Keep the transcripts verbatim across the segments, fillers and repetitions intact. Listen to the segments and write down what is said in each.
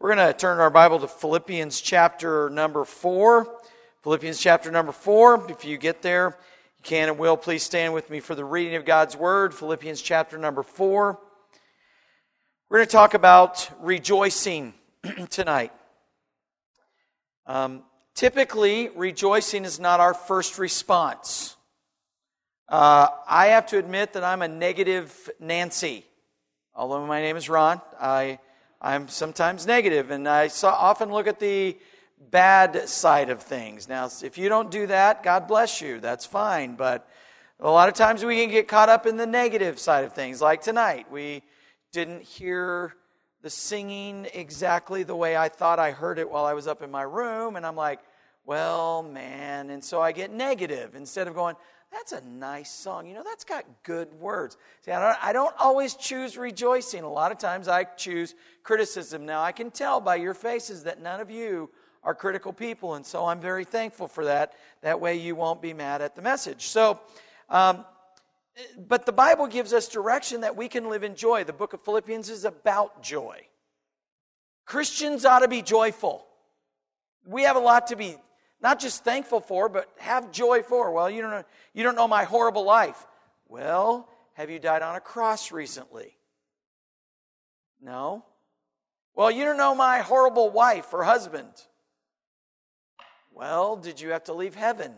We're going to turn our Bible to Philippians chapter number four. Philippians chapter number four. If you get there, you can and will. Please stand with me for the reading of God's Word. Philippians chapter number four. We're going to talk about rejoicing tonight. Um, typically, rejoicing is not our first response. Uh, I have to admit that I'm a negative Nancy. Although my name is Ron, I, I'm sometimes negative, and I so often look at the bad side of things. Now, if you don't do that, God bless you. That's fine. But a lot of times we can get caught up in the negative side of things. Like tonight, we didn't hear the singing exactly the way I thought I heard it while I was up in my room. And I'm like, well, man. And so I get negative instead of going, that's a nice song. You know, that's got good words. See, I don't, I don't always choose rejoicing. A lot of times I choose criticism. Now, I can tell by your faces that none of you are critical people, and so I'm very thankful for that. That way you won't be mad at the message. So, um, but the Bible gives us direction that we can live in joy. The book of Philippians is about joy. Christians ought to be joyful. We have a lot to be not just thankful for, but have joy for. Well, you don't know, you don't know my horrible life. Well, have you died on a cross recently? No. Well, you don't know my horrible wife or husband. Well, did you have to leave heaven?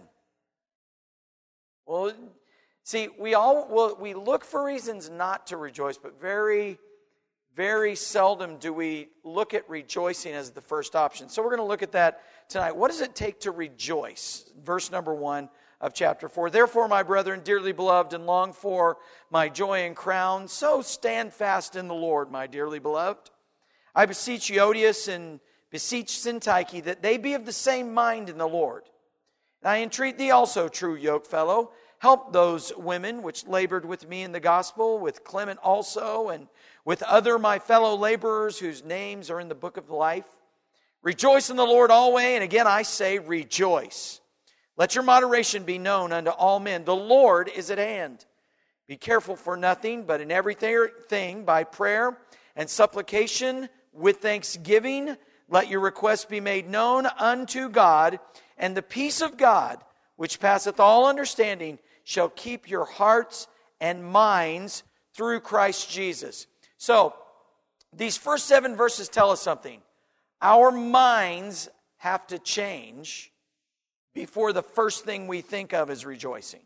Well, see, we all well, we look for reasons not to rejoice, but very, very seldom do we look at rejoicing as the first option. So we're going to look at that tonight. What does it take to rejoice? Verse number one of chapter four. Therefore, my brethren, dearly beloved, and long for my joy and crown, so stand fast in the Lord, my dearly beloved. I beseech Euodias and beseech Syntyche that they be of the same mind in the Lord. And I entreat thee also, true yokefellow, help those women which labored with me in the gospel, with Clement also, and with other my fellow laborers whose names are in the book of life. Rejoice in the Lord always, and again I say rejoice. Let your moderation be known unto all men. The Lord is at hand. Be careful for nothing, but in everything by prayer and supplication with thanksgiving, let your requests be made known unto God, and the peace of God, which passeth all understanding, shall keep your hearts and minds through Christ Jesus. So, these first seven verses tell us something. Our minds have to change before the first thing we think of is rejoicing.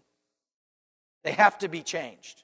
They have to be changed.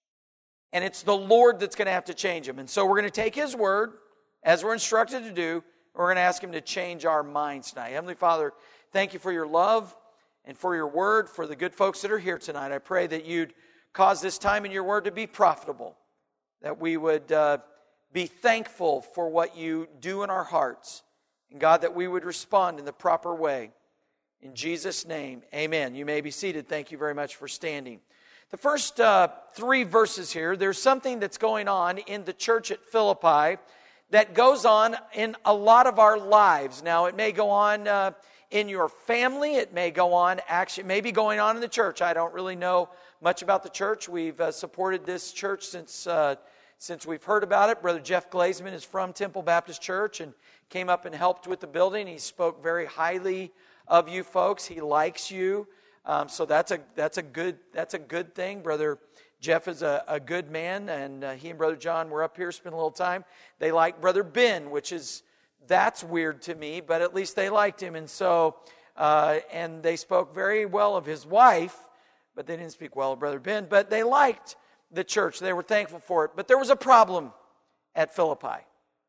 And it's the Lord that's going to have to change them. And so we're going to take His Word, as we're instructed to do, and we're going to ask Him to change our minds tonight. Heavenly Father, thank you for your love and for your Word, for the good folks that are here tonight. I pray that you'd cause this time in your Word to be profitable, that we would uh, be thankful for what you do in our hearts, and God, that we would respond in the proper way. In Jesus' name, amen. You may be seated. Thank you very much for standing. The first uh, three verses here, there's something that's going on in the church at Philippi that goes on in a lot of our lives. Now, it may go on uh, in your family. It may go on, actually, maybe going on in the church. I don't really know much about the church. We've uh, supported this church since uh, since we've heard about it. Brother Jeff Glazman is from Temple Baptist Church and came up and helped with the building. He spoke very highly of you folks. He likes you. Um, so that's a that's a good that's a good thing. Brother Jeff is a, a good man, and uh, he and Brother John were up here, spent a little time. They like Brother Ben, which is, that's weird to me, but at least they liked him. And so, uh, and they spoke very well of his wife, but they didn't speak well of Brother Ben, but they liked the church. They were thankful for it. But there was a problem at Philippi.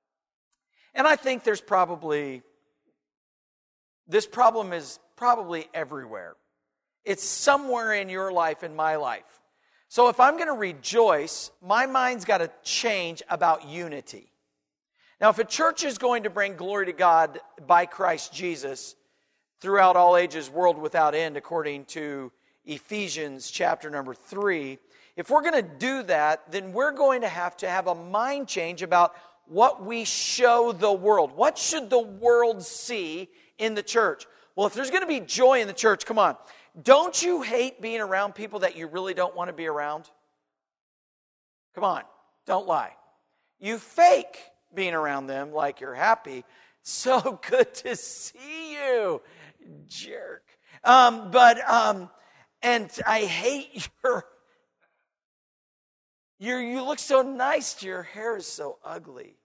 And I think there's probably, this problem is probably everywhere. It's somewhere in your life, in my life. So if I'm going to rejoice, my mind's got to change about unity. Now, if a church is going to bring glory to God by Christ Jesus throughout all ages, world without end, according to Ephesians chapter number three, if we're going to do that, then we're going to have to have a mind change about what we show the world. What should the world see in the church? Well, if there's going to be joy in the church, come on. Don't you hate being around people that you really don't want to be around? Come on, don't lie. You fake being around them like you're happy. So good to see you, jerk. Um, but, um, and I hate your, your, you look so nice, your hair is so ugly.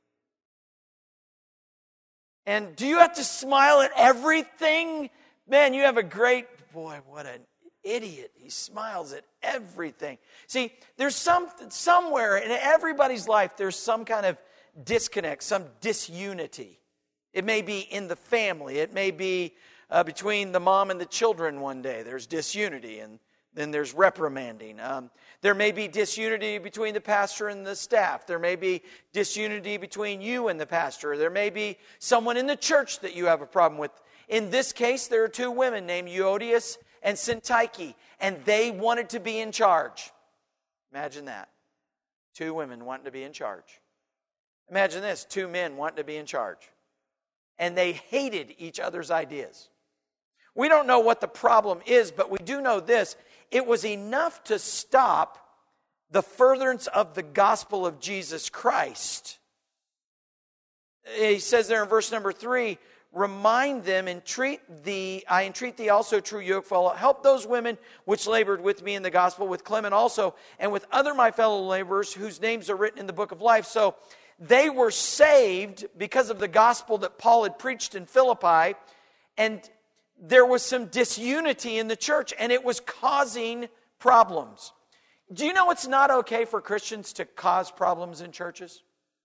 And do you have to smile at everything? Man, you have a great, boy, what an idiot. He smiles at everything. See, there's some somewhere in everybody's life, there's some kind of disconnect, some disunity. It may be in the family. It may be uh, between the mom and the children one day. There's disunity, and then there's reprimanding. Um, there may be disunity between the pastor and the staff. There may be disunity between you and the pastor. There may be someone in the church that you have a problem with. In this case, there are two women named Euodias and Syntyche, and they wanted to be in charge. Imagine that. Two women wanting to be in charge. Imagine this, two men wanting to be in charge. And they hated each other's ideas. We don't know what the problem is, but we do know this. It was enough to stop the furtherance of the gospel of Jesus Christ. He says there in verse number three, remind them, entreat thee, I entreat thee also, true yokefellow, help those women which labored with me in the gospel, with Clement also, and with other my fellow laborers, whose names are written in the book of life. So they were saved because of the gospel that Paul had preached in Philippi, and there was some disunity in the church, and it was causing problems. Do you know it's not okay for Christians to cause problems in churches?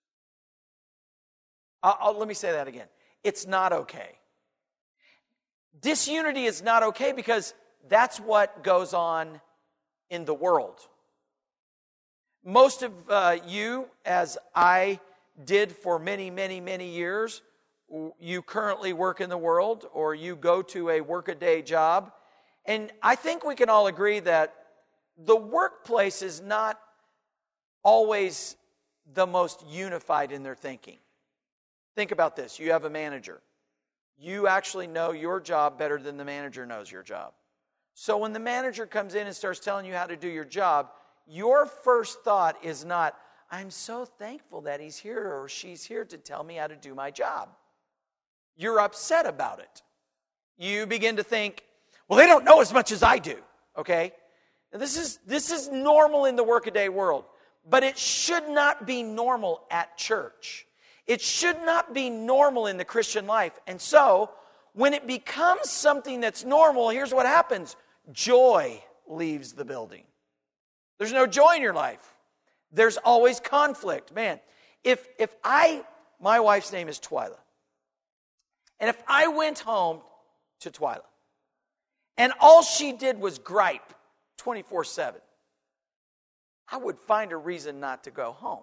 I'll, I'll, let me say that again. It's not okay. Disunity is not okay because that's what goes on in the world. Most of uh, you, as I did for many, many, many years, you currently work in the world or you go to a work-a-day job. And I think we can all agree that the workplace is not always the most unified in their thinking. Think about this. You have a manager. You actually know your job better than the manager knows your job. So when the manager comes in and starts telling you how to do your job, your first thought is not, I'm so thankful that he's here or she's here to tell me how to do my job. You're upset about it. You begin to think, well, they don't know as much as I do, okay? Now, this is, this is normal in the workaday world, but it should not be normal at church. It should not be normal in the Christian life. And so, when it becomes something that's normal, here's what happens. Joy leaves the building. There's no joy in your life. There's always conflict. Man, if if I, my wife's name is Twyla, and if I went home to Twyla, and all she did was gripe twenty-four seven, I would find a reason not to go home.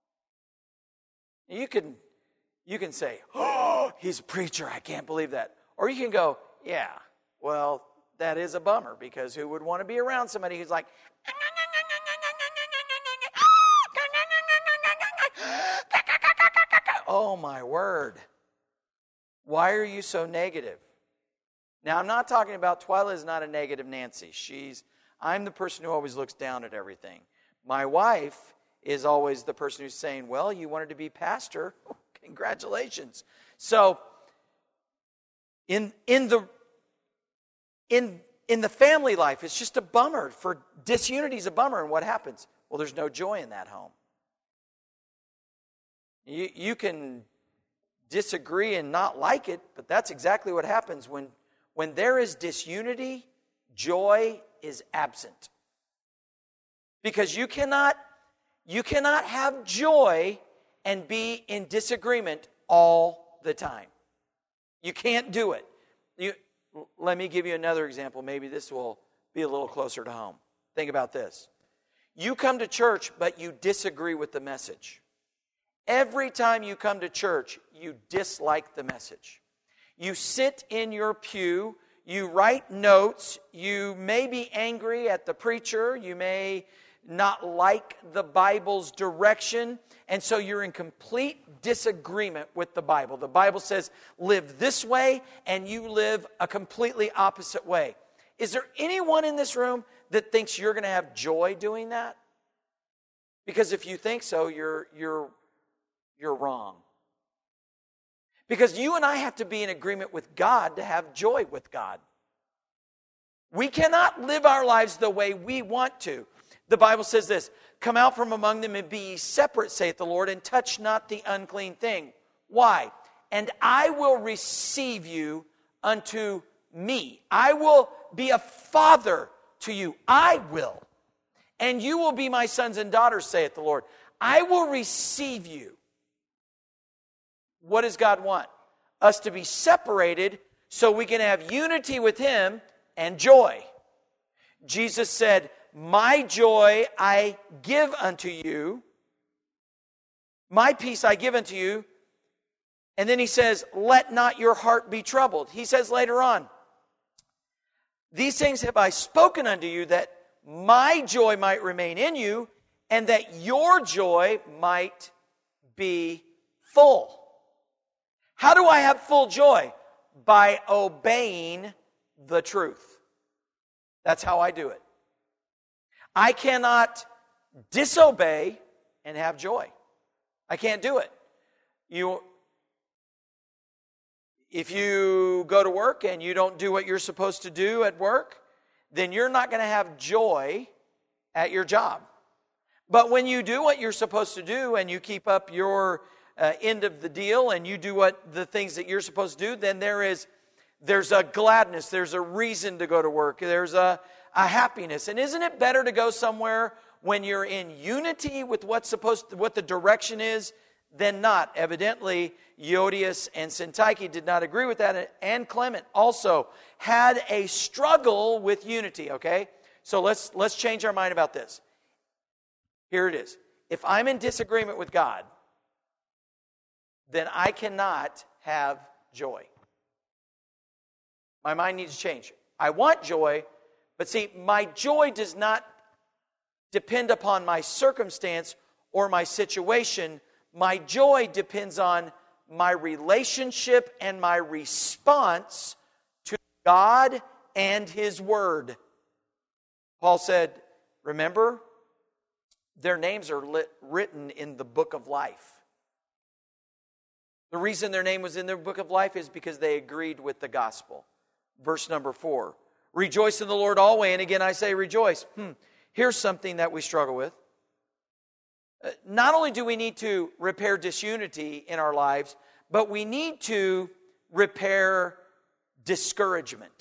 You can, you can say, oh, he's a preacher, I can't believe that. Or you can go, yeah, well, that is a bummer, because who would want to be around somebody who's like, oh my word, why are you so negative? Now, I'm not talking about, Twyla is not a negative Nancy. She's, I'm the person who always looks down at everything. My wife is always the person who's saying, well, you wanted to be pastor. Congratulations. So, in in the in in the family life, it's just a bummer. For disunity is a bummer. And what happens? Well, there's no joy in that home. You, you can disagree and not like it, but that's exactly what happens. When, when there is disunity, joy is absent. Because you cannot You cannot have joy and be in disagreement all the time. You can't do it. You, let me give you another example. Maybe this will be a little closer to home. Think about this. You come to church, but you disagree with the message. Every time you come to church, you dislike the message. You sit in your pew, you write notes, you may be angry at the preacher, you may not like the Bible's direction, and so you're in complete disagreement with the Bible. The Bible says, live this way, and you live a completely opposite way. Is there anyone in this room that thinks you're going to have joy doing that? Because if you think so, you're you're you're wrong. Because you and I have to be in agreement with God to have joy with God. We cannot live our lives the way we want to. The Bible says this, come out from among them and be ye separate, saith the Lord, and touch not the unclean thing. Why? And I will receive you unto me. I will be a father to you. I will. And you will be my sons and daughters, saith the Lord. I will receive you. What does God want? Us to be separated so we can have unity with Him and joy. Jesus said, my joy I give unto you. My peace I give unto you. And then He says, let not your heart be troubled. He says later on, these things have I spoken unto you, that my joy might remain in you, and that your joy might be full. How do I have full joy? By obeying the truth. That's how I do it. I cannot disobey and have joy. I can't do it. You, if you go to work and you don't do what you're supposed to do at work, then you're not going to have joy at your job. But when you do what you're supposed to do and you keep up your uh, end of the deal and you do what the things that you're supposed to do, then there is there's a gladness, there's a reason to go to work, there's a, a happiness. And isn't it better to go somewhere when you're in unity with what's supposed to, what the direction is than not? Evidently, Euodias and Syntyche did not agree with that, and Clement also had a struggle with unity, okay? So let's let's change our mind about this. Here it is. If I'm in disagreement with God, then I cannot have joy. My mind needs to change. I want joy, but see, my joy does not depend upon my circumstance or my situation. My joy depends on my relationship and my response to God and His Word. Paul said, remember, their names are lit, written in the book of life. The reason their name was in the book of life is because they agreed with the gospel. Verse number four. Rejoice in the Lord always, and again I say rejoice. Hmm. Here's something that we struggle with. Uh, not only do we need to repair disunity in our lives, but we need to repair discouragement.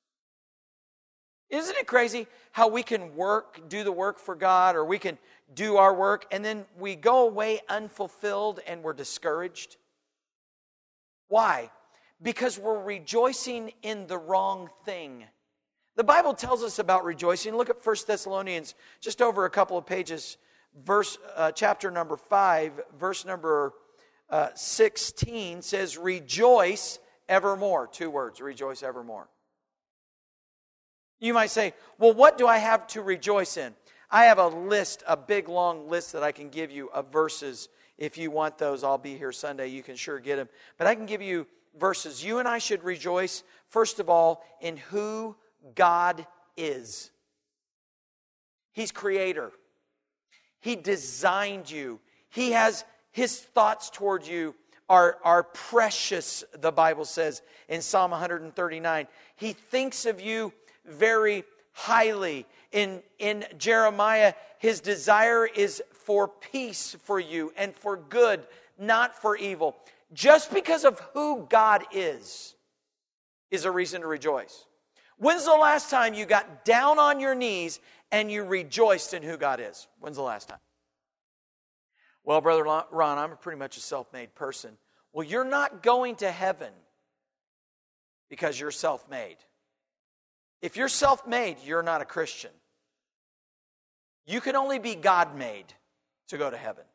Isn't it crazy how we can work, do the work for God, or we can do our work, and then we go away unfulfilled and we're discouraged? Why? Because we're rejoicing in the wrong thing. The Bible tells us about rejoicing. Look at First Thessalonians, just over a couple of pages, verse, uh, chapter number five, verse number uh, sixteen says, rejoice evermore. Two words, rejoice evermore. You might say, well, what do I have to rejoice in? I have a list, a big long list that I can give you of verses. If you want those, I'll be here Sunday. You can sure get them. But I can give you verses. You and I should rejoice, first of all, in who God is. He's creator. He designed you. He has His thoughts toward you are, are precious, the Bible says in Psalm one thirty-nine. He thinks of you very highly. In, in Jeremiah, His desire is for peace for you and for good, not for evil. Just because of who God is, is a reason to rejoice. When's the last time you got down on your knees and you rejoiced in who God is? When's the last time? Well, Brother Ron, I'm pretty much a self-made person. Well, you're not going to heaven because you're self-made. If you're self-made, you're not a Christian. You can only be God-made to go to heaven.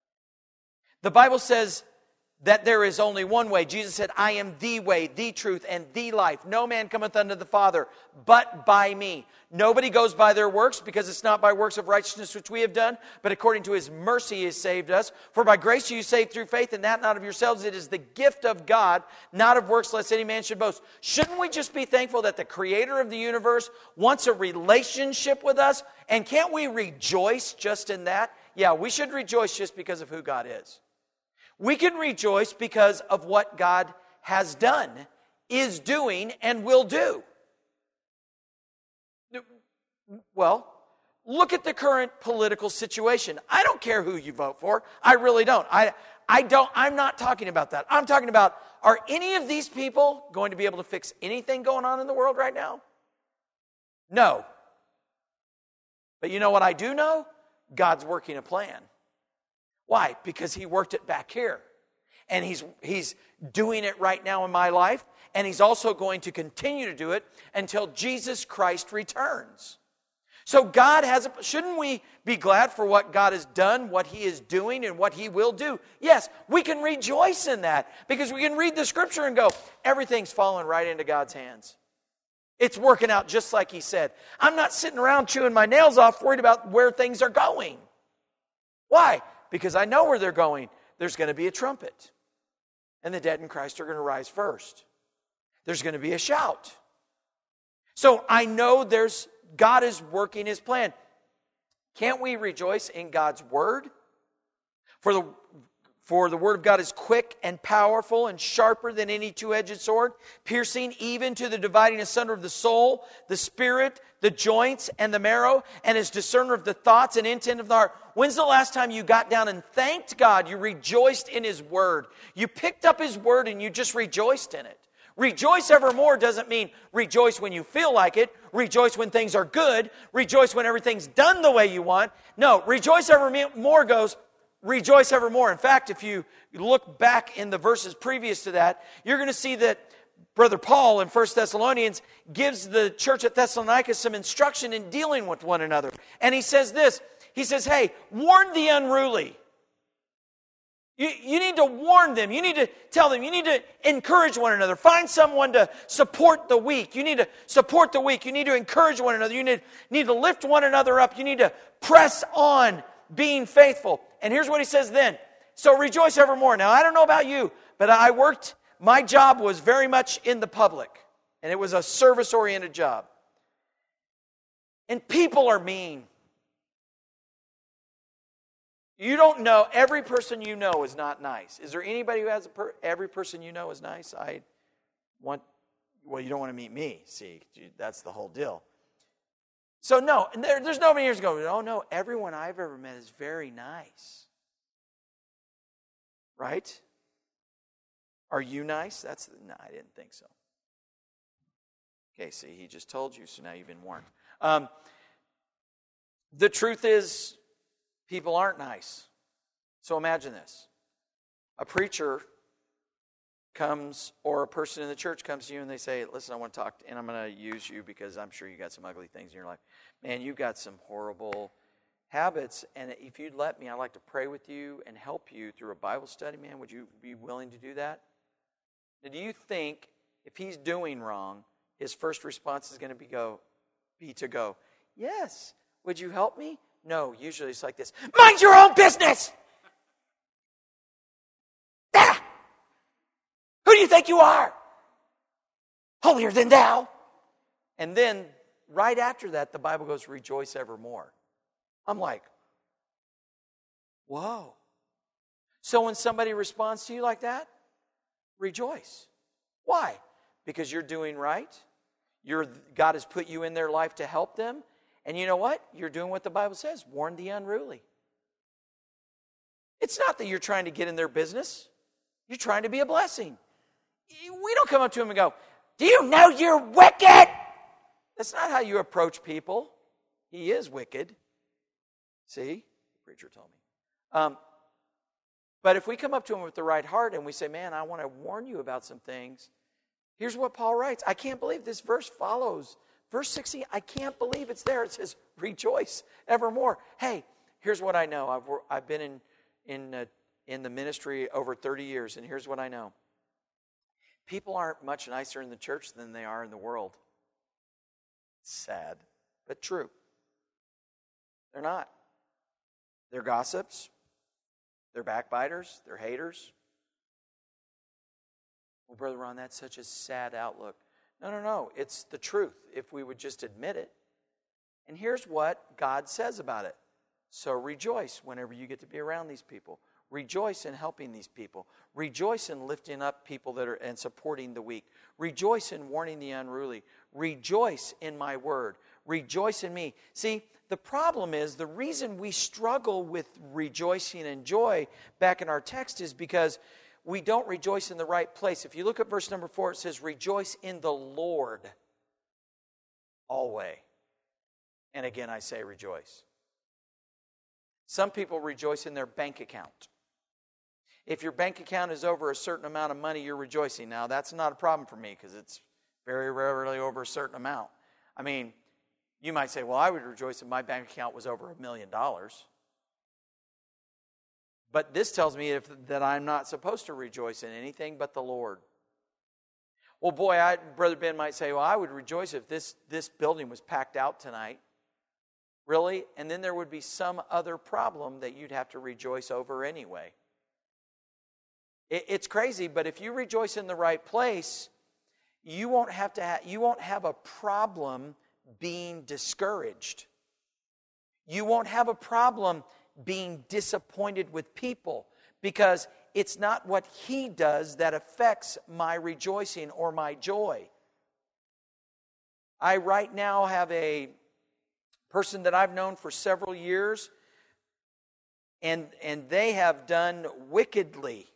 The Bible says that there is only one way. Jesus said, I am the way, the truth, and the life. No man cometh unto the Father but by me. Nobody goes by their works, because it's not by works of righteousness which we have done, but according to His mercy He has saved us. For by grace are you saved through faith, and that not of yourselves. It is the gift of God, not of works, lest any man should boast. Shouldn't we just be thankful that the Creator of the universe wants a relationship with us? And can't we rejoice just in that? Yeah, we should rejoice just because of who God is. We can rejoice because of what God has done, is doing, and will do. Well, look at the current political situation. I don't care who you vote for. I really don't. I, I don't. I'm not talking about that. I'm talking about, are any of these people going to be able to fix anything going on in the world right now? No. But you know what I do know? God's working a plan. Why? Because He worked it back here. And He's He's doing it right now in my life. And He's also going to continue to do it until Jesus Christ returns. So God has, a, shouldn't we be glad for what God has done, what He is doing, and what He will do? Yes, we can rejoice in that because we can read the Scripture and go, everything's falling right into God's hands. It's working out just like He said. I'm not sitting around chewing my nails off worried about where things are going. Why? Because I know where they're going. There's going to be a trumpet. And the dead in Christ are going to rise first. There's going to be a shout. So I know there's God is working His plan. Can't we rejoice in God's Word? For the, for the Word of God is quick and powerful and sharper than any two-edged sword, piercing even to the dividing asunder of the soul, the spirit, the joints, and the marrow, and is discerner of the thoughts and intent of the heart. When's the last time you got down and thanked God? You rejoiced in His Word. You picked up His Word and you just rejoiced in it. Rejoice evermore doesn't mean rejoice when you feel like it. Rejoice when things are good. Rejoice when everything's done the way you want. No, rejoice evermore goes, rejoice evermore. In fact, if you look back in the verses previous to that, you're going to see that Brother Paul in First Thessalonians gives the church at Thessalonica some instruction in dealing with one another. And he says this, he says, hey, warn the unruly. You, you need to warn them. You need to tell them. You need to encourage one another. Find someone to support the weak. You need to support the weak. You need to encourage one another. You need, need to lift one another up. You need to press on being faithful. And here's what he says then. So rejoice evermore. Now, I don't know about you, but I worked, my job was very much in the public. And it was a service-oriented job. And people are mean. You don't know, every person you know is not nice. Is there anybody who has a, per, every person you know is nice? I want, well, you don't want to meet me, see, that's the whole deal. So no, there, there's nobody here who's going, oh no, everyone I've ever met is very nice. Right? Are you nice? That's, no, I didn't think so. Okay, see, he just told you, so now you've been warned. Um, the truth is, people aren't nice. So imagine this. A preacher comes, or a person in the church comes to you and they say, listen, I want to talk, to, and I'm going to use you because I'm sure you got some ugly things in your life. Man, you've got some horrible habits, and if you'd let me, I'd like to pray with you and help you through a Bible study, man. Would you be willing to do that? Now, do you think if he's doing wrong, his first response is going to be go, be to go, yes, would you help me? No, usually it's like this. Mind your own business! Ah! Who do you think you are? Holier than thou. And then, right after that, the Bible goes, rejoice evermore. I'm like, whoa. So when somebody responds to you like that, rejoice. Why? Because you're doing right. You're, God has put you in their life to help them. And you know what? You're doing what the Bible says. Warn the unruly. It's not that you're trying to get in their business. You're trying to be a blessing. We don't come up to them and go, do you know you're wicked? That's not how you approach people. He is wicked. See? The preacher told me. Um, but if we come up to him with the right heart and we say, man, I want to warn you about some things. Here's what Paul writes. I can't believe this verse follows. Verse sixteen, I can't believe it's there. It says, rejoice evermore. Hey, here's what I know. I've, I've been in, in, uh, in the ministry over thirty years, and here's what I know. People aren't much nicer in the church than they are in the world. Sad, but true. They're not. They're gossips. They're backbiters. They're haters. Well, Brother Ron, that's such a sad outlook. No, no, no. It's the truth if we would just admit it. And here's what God says about it. So rejoice whenever you get to be around these people. Rejoice in helping these people. Rejoice in lifting up people that are and supporting the weak. Rejoice in warning the unruly. Rejoice in my word. Rejoice in me. See, the problem is, the reason we struggle with rejoicing and joy back in our text is because we don't rejoice in the right place. If you look at verse number four, it says, rejoice in the Lord always. And again, I say rejoice. Some people rejoice in their bank account. If your bank account is over a certain amount of money, you're rejoicing. Now, that's not a problem for me because it's very rarely over a certain amount. I mean, you might say, well, I would rejoice if my bank account was over a million dollars. But this tells me if, that I'm not supposed to rejoice in anything but the Lord. Well, boy, I, Brother Ben might say, well, I would rejoice if this, this building was packed out tonight. Really? And then there would be some other problem that you'd have to rejoice over anyway. It, it's crazy, but if you rejoice in the right place, you won't have to ha- you won't have a problem being discouraged. You won't have a problem being disappointed with people, because it's not what he does that affects my rejoicing or my joy. I right now have a person that I've known for several years, and, and they have done wickedly.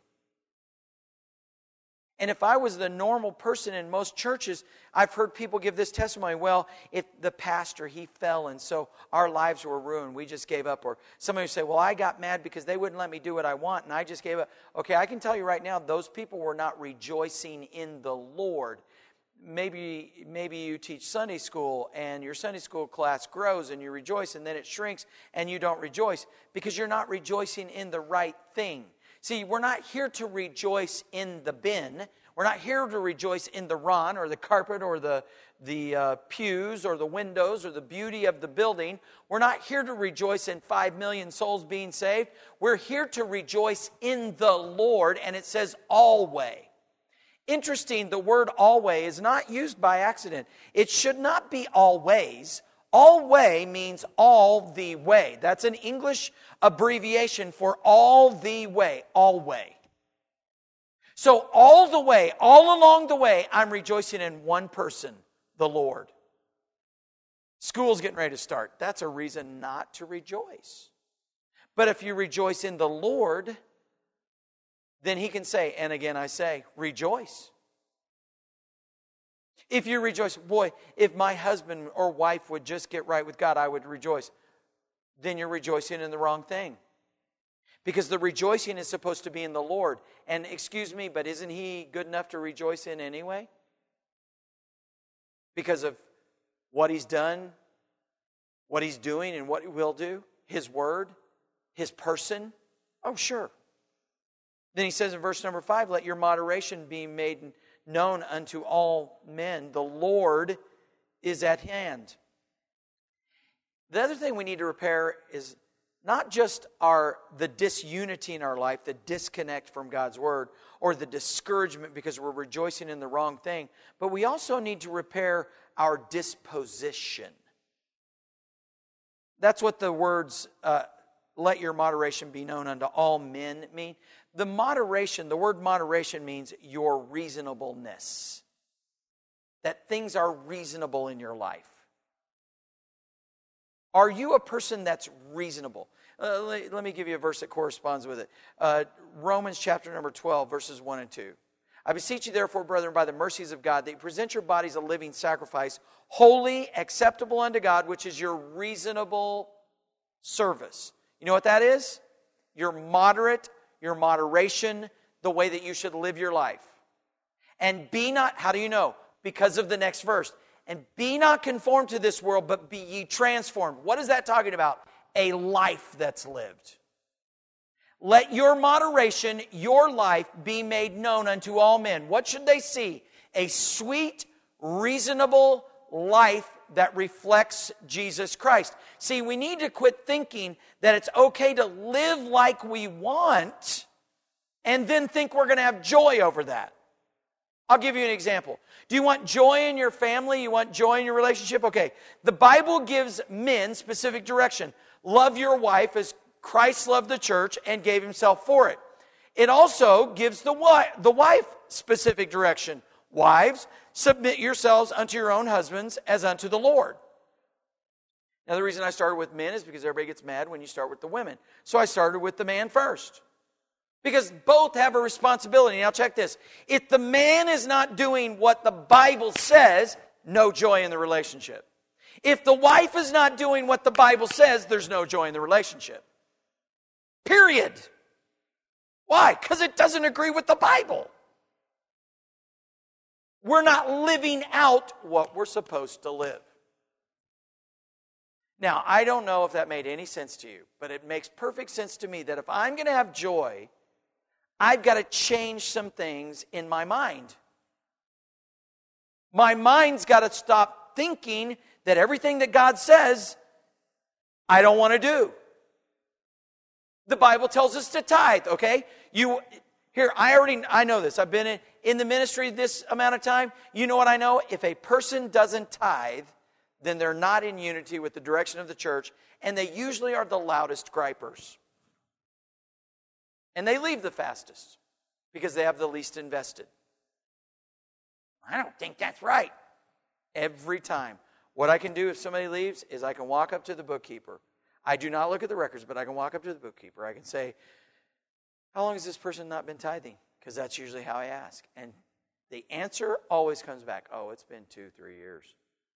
And if I was the normal person in most churches, I've heard people give this testimony, well, if the pastor, he fell, and so our lives were ruined, we just gave up. Or somebody would say, well, I got mad because they wouldn't let me do what I want, and I just gave up. Okay, I can tell you right now, those people were not rejoicing in the Lord. Maybe, maybe you teach Sunday school, and your Sunday school class grows, and you rejoice, and then it shrinks, and you don't rejoice, because you're not rejoicing in the right thing. See, we're not here to rejoice in the bin. We're not here to rejoice in the run or the carpet or the, the uh, pews or the windows or the beauty of the building. We're not here to rejoice in five million souls being saved. We're here to rejoice in the Lord, and it says always. Interesting, the word always is not used by accident. It should not be always. Always means all the way. That's an English abbreviation for all the way, always. So all the way, all along the way, I'm rejoicing in one person, the Lord. School's getting ready to start. That's a reason not to rejoice. But if you rejoice in the Lord, then he can say, and again I say, rejoice. If you rejoice, boy, if my husband or wife would just get right with God, I would rejoice. Then you're rejoicing in the wrong thing. Because the rejoicing is supposed to be in the Lord. And excuse me, but isn't he good enough to rejoice in anyway? Because of what he's done, what he's doing, and what he will do, his word, his person. Oh, sure. Then he says in verse number five, let your moderation be made known unto all men. The Lord is at hand. The other thing we need to repair is not just our the disunity in our life, the disconnect from God's word, or the discouragement because we're rejoicing in the wrong thing, but we also need to repair our disposition. That's what the words, uh, let your moderation be known unto all men mean. The moderation, the word moderation means your reasonableness. That things are reasonable in your life. Are you a person that's reasonable? Uh, let, let me give you a verse that corresponds with it. Uh, Romans chapter number twelve, verses one and two. I beseech you therefore, brethren, by the mercies of God, that you present your bodies a living sacrifice, holy, acceptable unto God, which is your reasonable service. You know what that is? Your moderate, your moderation, the way that you should live your life. And be not, how do you know? Because of the next verse. And be not conformed to this world, but be ye transformed. What is that talking about? A life that's lived. Let your moderation, your life, be made known unto all men. What should they see? A sweet, reasonable life that reflects Jesus Christ. See, we need to quit thinking that it's okay to live like we want and then think we're going to have joy over that. I'll give you an example. Do you want joy in your family? You want joy in your relationship? Okay. The Bible gives men specific direction. Love your wife as Christ loved the church and gave himself for it. It also gives the wife, the wife specific direction. Wives, submit yourselves unto your own husbands as unto the Lord. Now, the reason I started with men is because everybody gets mad when you start with the women. So I started with the man first. Because both have a responsibility. Now, check this. If the man is not doing what the Bible says, no joy in the relationship. If the wife is not doing what the Bible says, there's no joy in the relationship. Period. Why? Because it doesn't agree with the Bible. We're not living out what we're supposed to live. Now, I don't know if that made any sense to you, but it makes perfect sense to me that if I'm going to have joy, I've got to change some things in my mind. My mind's got to stop thinking that everything that God says, I don't want to do. The Bible tells us to tithe, okay? You here, I already I know this. I've been in, in the ministry this amount of time. You know what I know? If a person doesn't tithe, then they're not in unity with the direction of the church, and they usually are the loudest gripers. And they leave the fastest because they have the least invested. I don't think that's right. Every time. What I can do if somebody leaves is I can walk up to the bookkeeper. I do not look at the records, but I can walk up to the bookkeeper. I can say, how long has this person not been tithing? Because that's usually how I ask. And the answer always comes back, oh, it's been two, three years.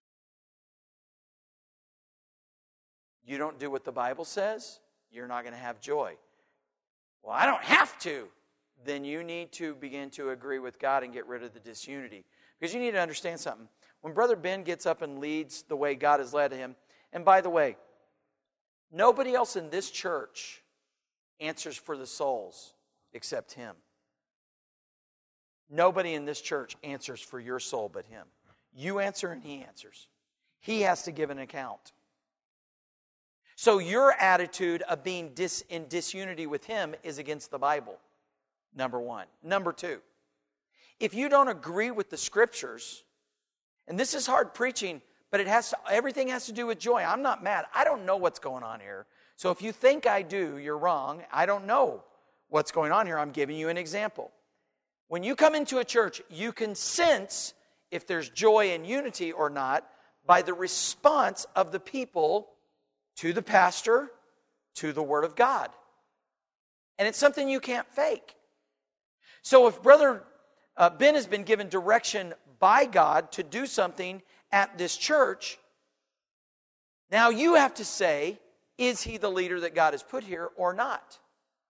You don't do what the Bible says, you're not going to have joy. Well, I don't have to. Then you need to begin to agree with God and get rid of the disunity. Because you need to understand something. When Brother Ben gets up and leads the way God has led him, and by the way, nobody else in this church answers for the souls except him. Nobody in this church answers for your soul but him. You answer and he answers. He has to give an account. So your attitude of being dis, in disunity with him is against the Bible, number one. Number two, if you don't agree with the Scriptures, and this is hard preaching, but it has to, everything has to do with joy. I'm not mad. I don't know what's going on here. So if you think I do, you're wrong. I don't know what's going on here. I'm giving you an example. When you come into a church, you can sense if there's joy and unity or not by the response of the people to the pastor, to the Word of God. And it's something you can't fake. So if Brother uh, Ben has been given direction by God to do something at this church, now you have to say, is he the leader that God has put here or not?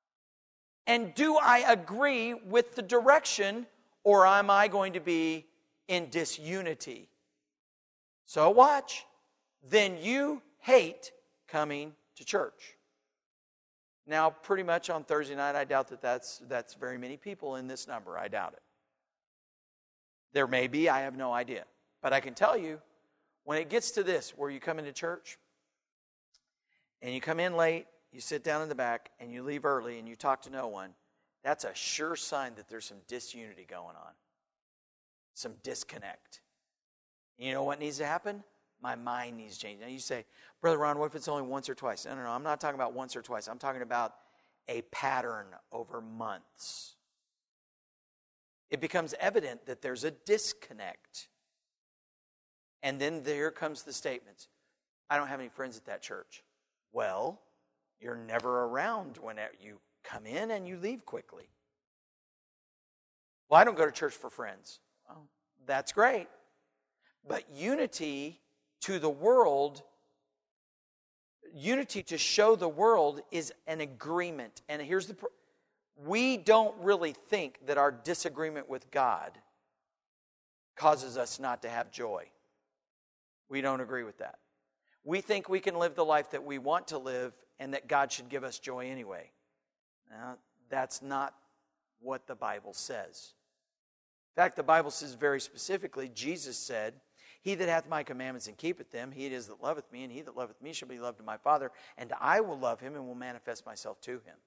And do I agree with the direction, or am I going to be in disunity? So watch. Then you hate coming to church. Now, pretty much on Thursday night, I doubt that that's, that's very many people in this number. I doubt it. There may be, I have no idea. But I can tell you, when it gets to this, where you come into church, and you come in late, you sit down in the back, and you leave early, and you talk to no one, that's a sure sign that there's some disunity going on. Some disconnect. You know what needs to happen? My mind needs to change. Now you say, Brother Ron, what if it's only once or twice? No, no, no. I'm not talking about once or twice. I'm talking about a pattern over months. It becomes evident that there's a disconnect. And then there comes the statements. I don't have any friends at that church. Well, you're never around when you come in and you leave quickly. Well, I don't go to church for friends. Well, that's great. But unity to the world, unity to show the world is an agreement. And here's the pro- we don't really think that our disagreement with God causes us not to have joy. We don't agree with that. We think we can live the life that we want to live and that God should give us joy anyway. Now, that's not what the Bible says. In fact, the Bible says very specifically, Jesus said, he that hath my commandments and keepeth them, he it is that loveth me, and he that loveth me shall be loved of my Father, and I will love him and will manifest myself to him.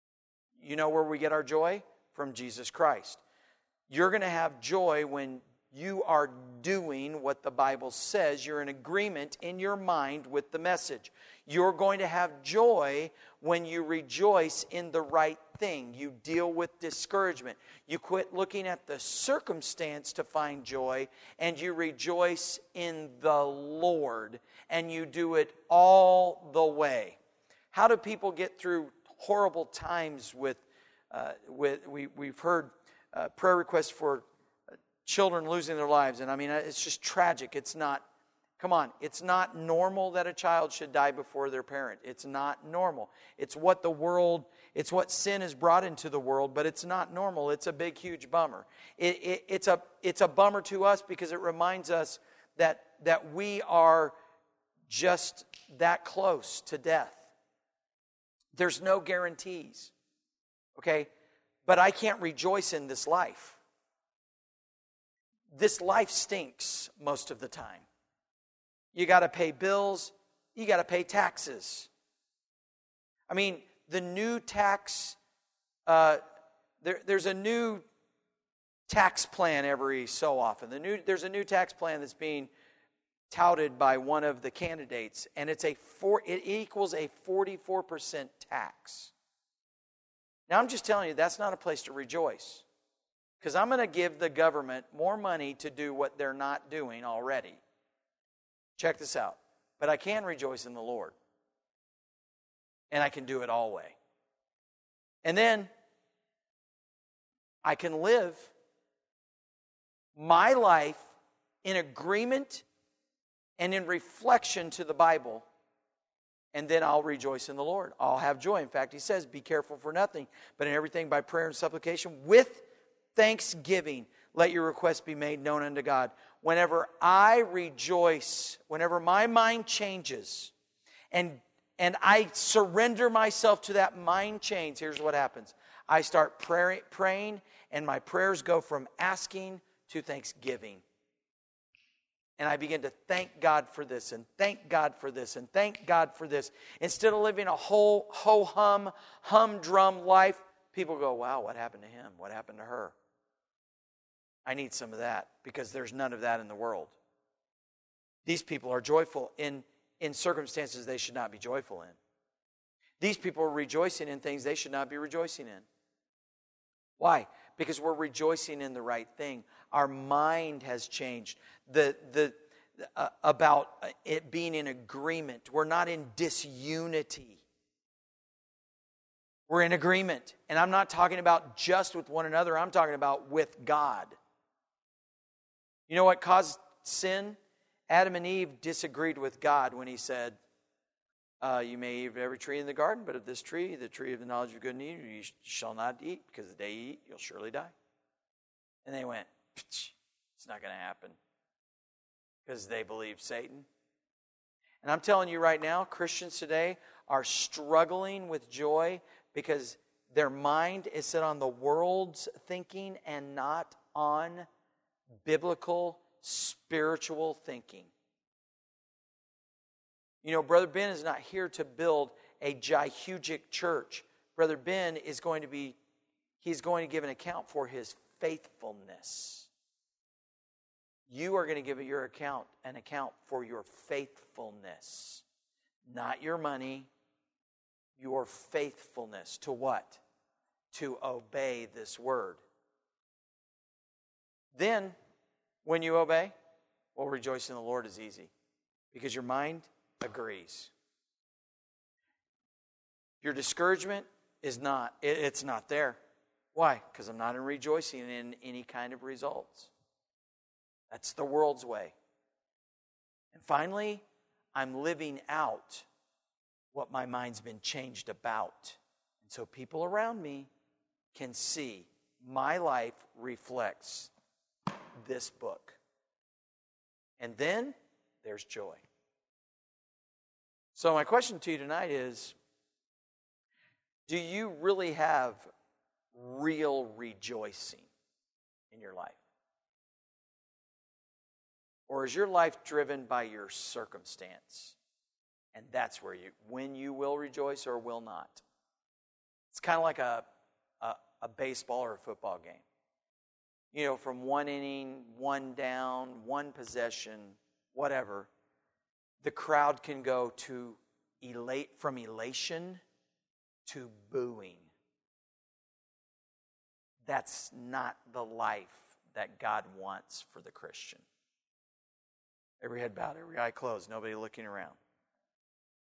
You know where we get our joy? From Jesus Christ. You're going to have joy when You are doing what the Bible says. You're in agreement in your mind with the message. You're going to have joy when you rejoice in the right thing. You deal with discouragement. You quit looking at the circumstance to find joy, and you rejoice in the Lord, and you do it all the way. How do people get through horrible times with, uh, with we, we've heard uh, prayer requests for children losing their lives, and I mean, it's just tragic. It's not, come on, it's not normal that a child should die before their parent. It's not normal. It's what the world, it's what sin has brought into the world, but it's not normal. It's a big, huge bummer. It, it, it's a it's a bummer to us because it reminds us that that we are just that close to death. There's no guarantees, okay? But I can't rejoice in this life. This life stinks most of the time. You got to pay bills. You got to pay taxes. I mean, the new tax, uh, there, there's a new tax plan every so often. The new, there's a new tax plan that's being touted by one of the candidates, and it's a four, it equals a forty-four percent tax. Now, I'm just telling you, that's not a place to rejoice. Because I'm going to give the government more money to do what they're not doing already. Check this out. But I can rejoice in the Lord. And I can do it all way. And then I can live my life in agreement and in reflection to the Bible. And then I'll rejoice in the Lord. I'll have joy. In fact, he says, be careful for nothing, but in everything by prayer and supplication with thanksgiving, let your requests be made known unto God. Whenever I rejoice, whenever my mind changes, and, and I surrender myself to that mind change, here's what happens. I start pray, praying, and my prayers go from asking to thanksgiving. And I begin to thank God for this, and thank God for this, and thank God for this. Instead of living a whole ho-hum, humdrum life, people go, wow, what happened to him? What happened to her? I need some of that because there's none of that in the world. These people are joyful in, in circumstances they should not be joyful in. These people are rejoicing in things they should not be rejoicing in. Why? Because we're rejoicing in the right thing. Our mind has changed. The, the, uh, about it being in agreement. We're not in disunity. We're in agreement. And I'm not talking about just with one another. I'm talking about with God. You know what caused sin? Adam and Eve disagreed with God when he said, uh, you may eat of every tree in the garden, but of this tree, the tree of the knowledge of good and evil, you shall not eat, because the day you eat, you'll surely die. And they went, it's not going to happen, because they believed Satan. And I'm telling you right now, Christians today are struggling with joy because their mind is set on the world's thinking and not on biblical, spiritual thinking. You know, Brother Ben is not here to build a Jehujic church. Brother Ben is going to be, he's going to give an account for his faithfulness. You are going to give your account, an account for your faithfulness. Not your money, your faithfulness. To what? To obey this word. Then, when you obey, well, rejoice in the Lord is easy. Because your mind agrees. Your discouragement is not, it, it's not there. Why? Because I'm not in rejoicing in any kind of results. That's the world's way. And finally, I'm living out what my mind's been changed about. And so people around me can see my life reflects this book. And then there's joy. So my question to you tonight is, do you really have real rejoicing in your life? Or is your life driven by your circumstance? And that's where you, when you will rejoice or will not. It's kind of like a, a, a baseball or a football game. you know, from one inning, one down, one possession, whatever, the crowd can go to elate from elation to booing. That's not the life that God wants for the Christian. Every head bowed, every eye closed, nobody looking around.